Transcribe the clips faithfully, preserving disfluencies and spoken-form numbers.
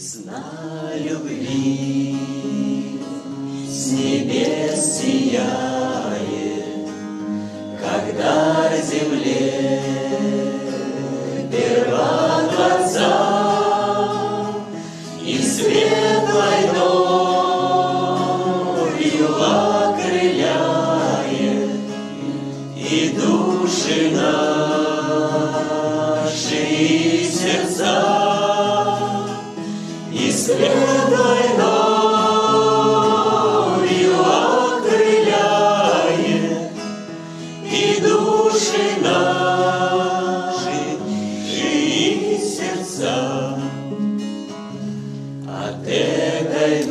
Весна любви с небес сияет, когда земле перва глаза, и светлой новью окрыляет, и души наши, и сердца. И светлой новью окрыляет, и души наши, и сердца. От этой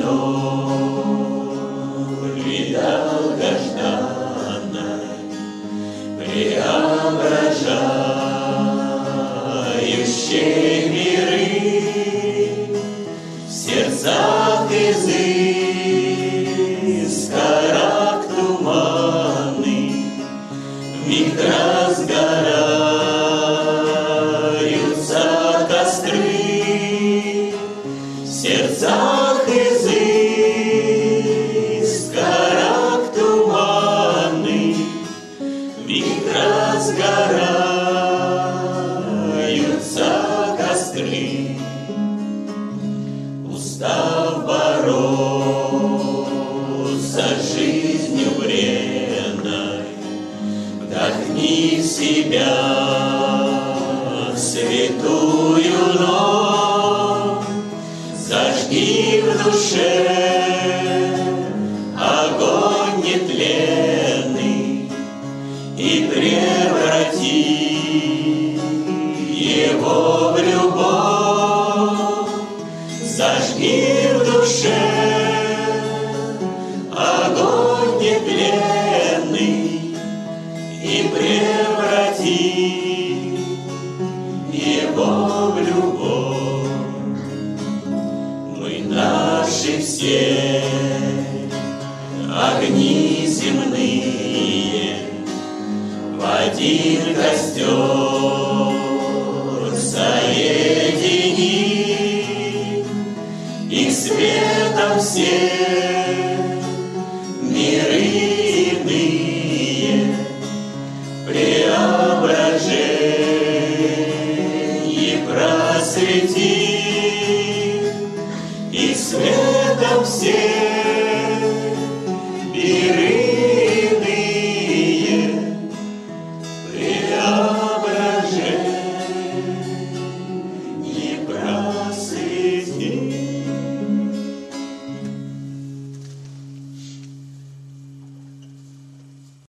нови долгожданной, преображающей миры, в сердцах изыска рак туманный, вмиг разгораются костры. В сердцах изыска рак туманный, вмиг разгораются костры. Устав бороться жизнью бренной, вдохни в себя святую ночь, зажги в душе огонь нетленный и преврати его в любовь. Зажги в душе огонь нетленный и преврати его в любовь. Мы наши все огни земные в один костер соедини, и светом все